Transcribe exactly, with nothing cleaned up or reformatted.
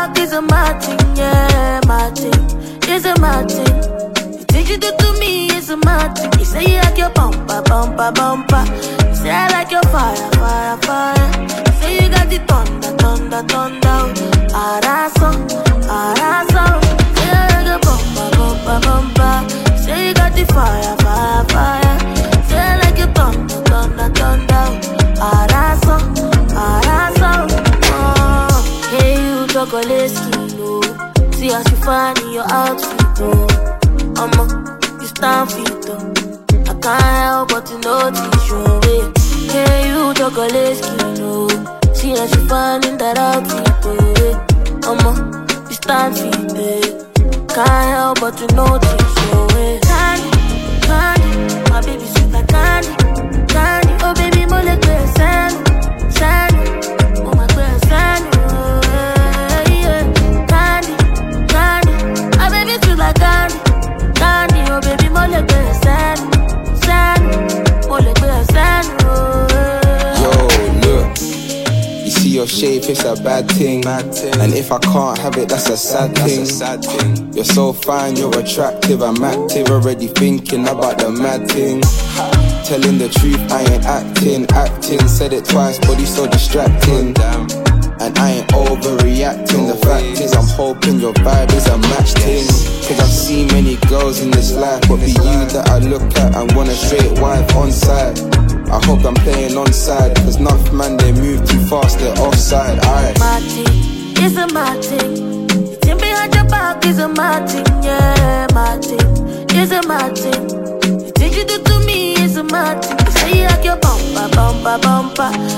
back is a Martin, yeah, Martin. It's a Martin. The things you do to me is a Martin. You say you like your bumper, bumper, bumper. You say I like your fire, fire, fire. You say you got the thunder, thunder, thunder. Araso, araso. Say I like your bumper, bumper, bumper. You say you got the fire, fire, fire. Say I like your thunder, thunder, thunder. Araso, araso. Oh, hey you chocolate skin, oh. See how you find in your outfit, oh. I'ma, you stand fit, oh. I can't help but to notice your way. Hey you chocolate skin, oh. See how you find in that outfit, oh. I'ma, you stand fit, eh. Can't help but to notice your way. Candy, candy, my baby sweet like candy, candy. Oh baby, more like a sand, sand. Oh my girl, sand, oh yeah, yeah. Candy, candy, my baby sweet like candy, candy. Oh baby, more like a sand, sand. More like a sand, oh yeah. Yo, look. You see your shape, it's a bad thing. bad thing. And if I can't have it, that's a sad that's thing. A sad thing. You're so fine, you're attractive. I'm active, already thinking about the mad thing. Telling the truth, I ain't acting, acting. Said it twice, body so distracting. And I ain't overreacting. The fact is, I'm hoping your vibe is a match thing. Cause I've seen many girls in this life, but be you that I look at and want a straight wife on side. I hope I'm playing on side, cause enough man, they move too fast, they're offside. Alright. Martin, it's a Martin. The thing behind your back is a Martin, yeah, Martin. It's a Martin. The thing you do to me is a Martin. You say you like your bumper, bumper, bumper.